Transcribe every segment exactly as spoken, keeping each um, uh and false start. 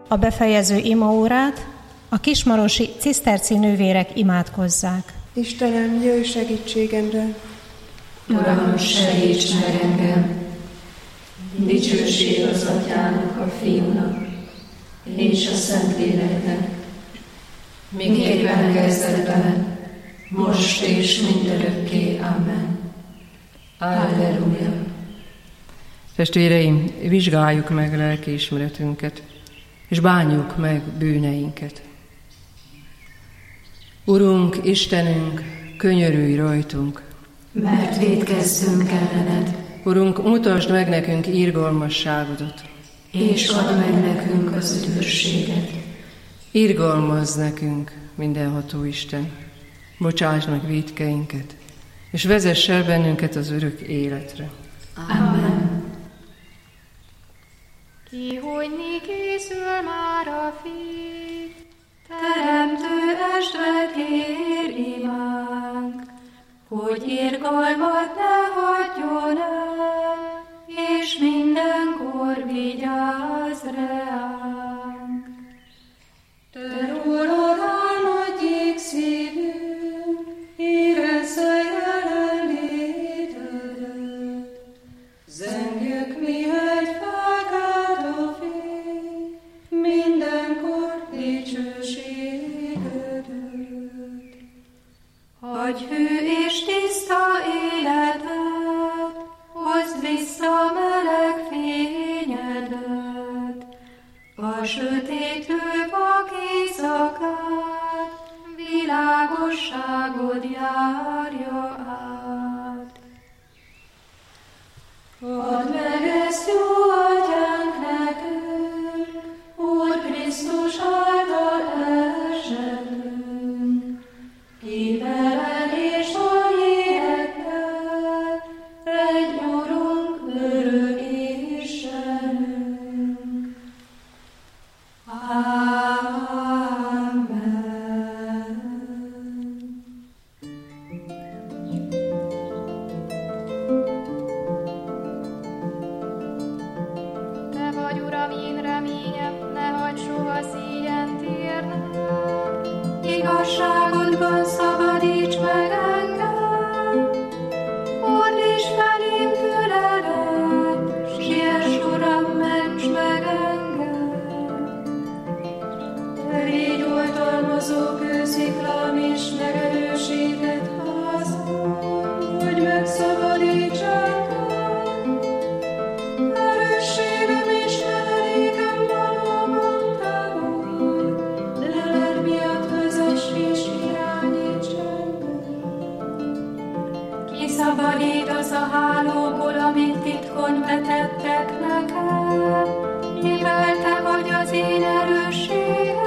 A befejező imaórát a kismarosi ciszterci nővérek imádkozzák. Istenem, jöjj segítségemre! Uram, segíts meg engem! Dicsőség az Atyának, a Fiúnak és a Szentléleknek, miképpen kezdetben, most és mindörökké. Amen. Alleluja. Testvéreim, vizsgáljuk meg lelkiismeretünket, és bánjuk meg bűneinket. Urunk, Istenünk, könyörülj rajtunk, mert vétkezzünk ellened. Urunk, mutasd meg nekünk irgalmasságodat, és add meg nekünk az üdvösséget. Irgalmazz nekünk, mindenható Isten, bocsáss meg vétkeinket, és vezess el bennünket az örök életre. Amen. Kihújni készül már a Fiú, Teremtő esd kér imánk, hogy irgalmat ne hagyjon el, és mindenkor vigyázz reánk. Te rólad álmodjék szívünk, érezze jelenlétedet. Zengjük mi egy felkelt a fény, mindenkor dicsőségedet. Hagyj hű és tiszta életet, hozd vissza meleg fényedet, a sötétlő vak éjszakát, világosságod járja át. Add meg ezt, jó Atyánk, nekünk, Úr Krisztus által esetünk, ki veled és a lélekkel, egy Urunk, örök Istenünk. Amen. Te vagy, Uram, én reményem, ne hagyd soha szégyent érnem. Igazságodban szabadíts meg engem, fordíts felém füledet, siess, Uram, ments meg engem. Te légy oltalmazó kősziklám és megerősített házam, hogy megszabadíts engem. Erősségem és menedékem valóban te vagy, leled miatt vezess és irányíts engem. Kiszabadítasz a hálóból, amit titkon vetettek nekem, mivel te vagy az én erősségem.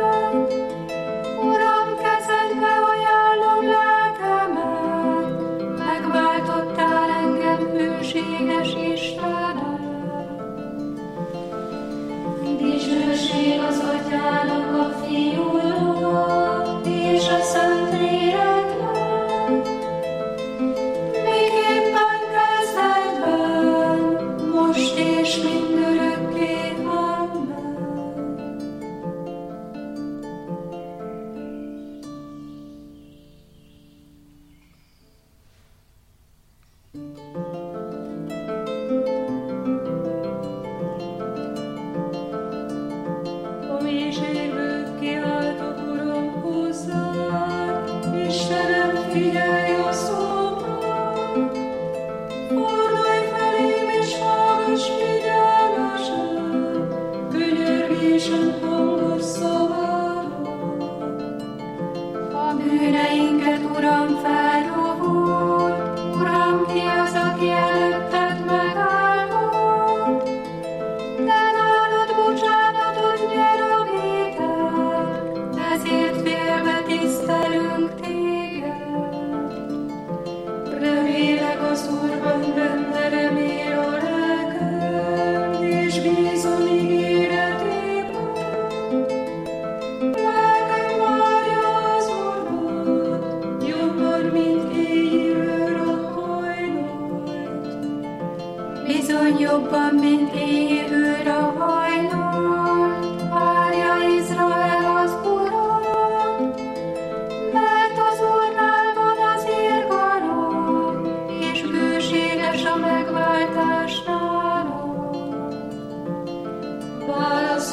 Uram, kezedbe ajánlom lelkemet, megváltottál engem, hűséges Istenem. Dicsőség az Atyának, a Fiúnak és a Szentléleknek, miképpen kezdetben, most és mindörökké. Amen. A mélységből kiáltok, Uram, hozzád, Istenem, figyelj a szómra. Fordulj felém és hallgass figyelmesen, könyörgésem hangos szavára. A bűneinket, Uram, felrovult, Uram, ki az, aki előtted megállott? De nálad bocsánatot nyer a vétel, ezért félve tisztelünk téged. Remélek az Úrban, benne remél a lelkem, és bízom ígéretében.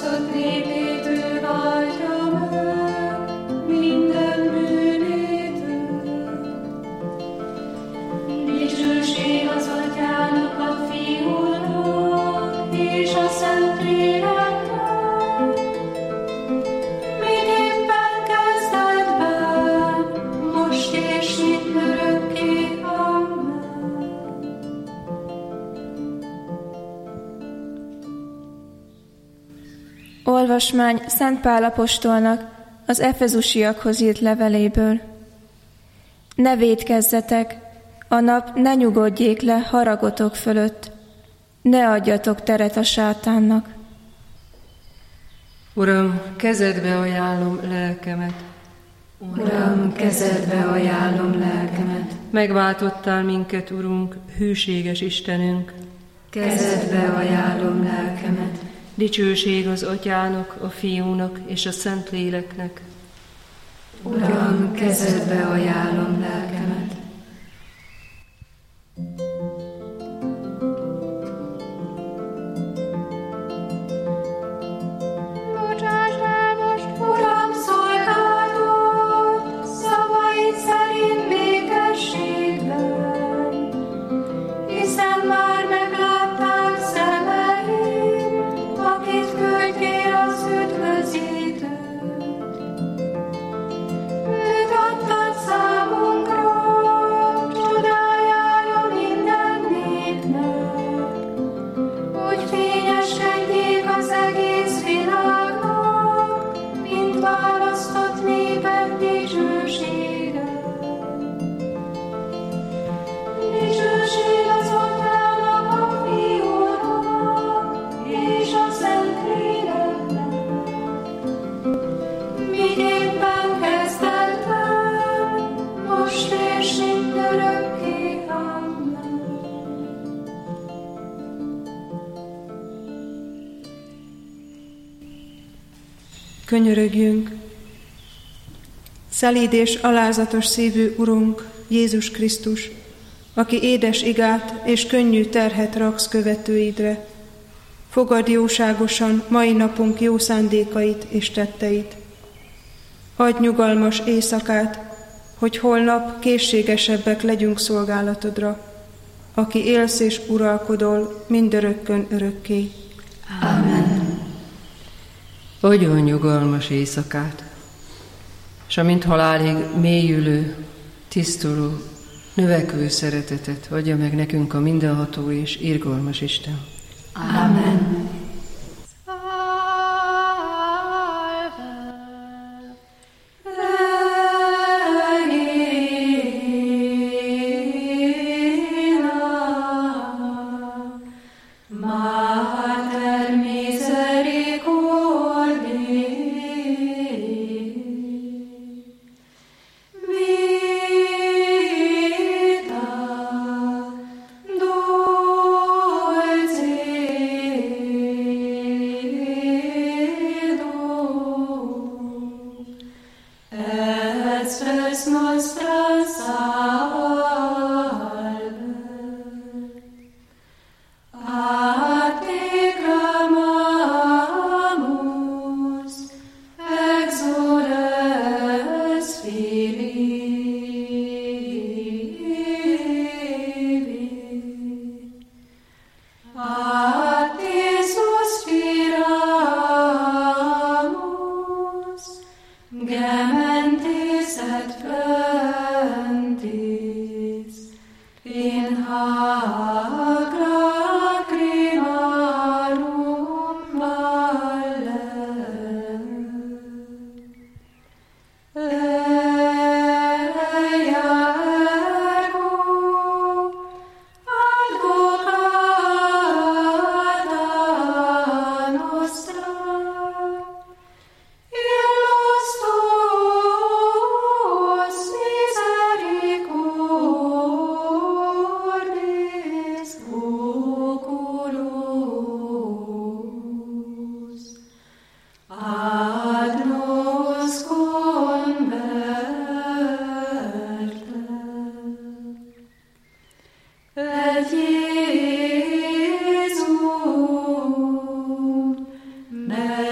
választott népét ő váltja meg minden bűnétől. Dicsőség az Atyának, a Fiúnak és a Szentléleknek, miképpen kezdetben, most és mindörökké. Amen. Olvasmány Szent Pál apostolnak az efezusiakhoz írt leveléből. Ne vétkezzetek, a nap ne nyugodjék le haragotok fölött, ne adjatok teret a sátánnak. Uram, kezedbe ajánlom lelkemet. Uram, kezedbe ajánlom lelkemet. Megváltottál minket, Urunk, hűséges Istenünk. Kezedbe ajánlom lelkemet. Dicsőség az Atyának, a Fiúnak és a Szentléleknek. Uram, kezedbe ajánlom lelkemet. Bocsáss el most, Uram, szolgálod szavaid szerint békességben, hiszen már meglátták szemeim, akit küldtél az üdvözítőt. Őt adtad számunkra, csodájára minden népnek, hogy fényeskedjék az egész világnak, mint választott népek dicsősége. Dicsőség az Atyának, a Fiúnak és a Szentléleknek, miképpen kezdetben, most és mindörökké. Amen. Könyörögjünk! Szelíd és alázatos szívű Urunk, Jézus Krisztus, aki édes igát és könnyű terhet raksz követőidre, fogadd jóságosan mai napunk jó szándékait és tetteit. Adj nyugalmas éjszakát, hogy holnap készségesebbek legyünk szolgálatodra, aki élsz és uralkodol mindörökkön örökké. Amen. Adjon nyugalmas éjszakát, és amint halálig mélyülő, tisztuló, növekvő szeretetet adja meg nekünk a mindenható és irgalmas Isten. Amen. Vita, dolce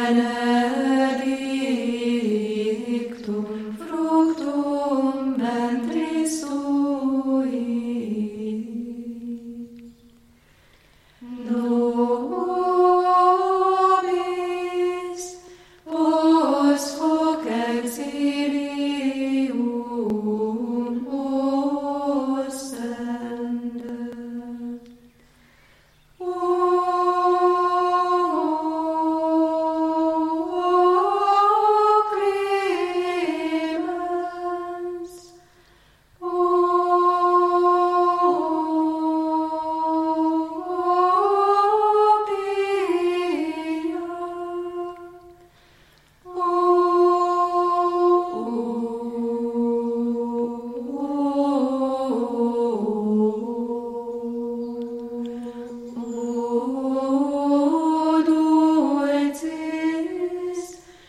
benedictum fructum ventris tui. Nobis vos hoc exilium ostende. O clemens, o pia, o dulcis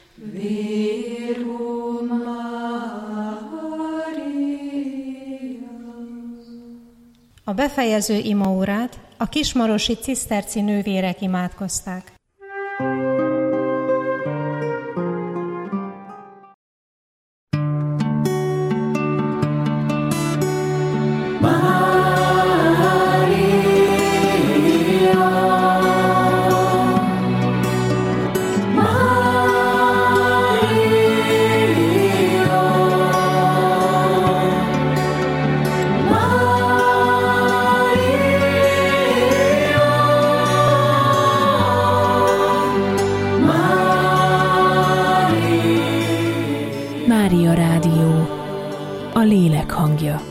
Virgum Maria. A befejező imaórát a kismarosi ciszterci nővérek imádkozták. Mária Rádió, a lélek hangja.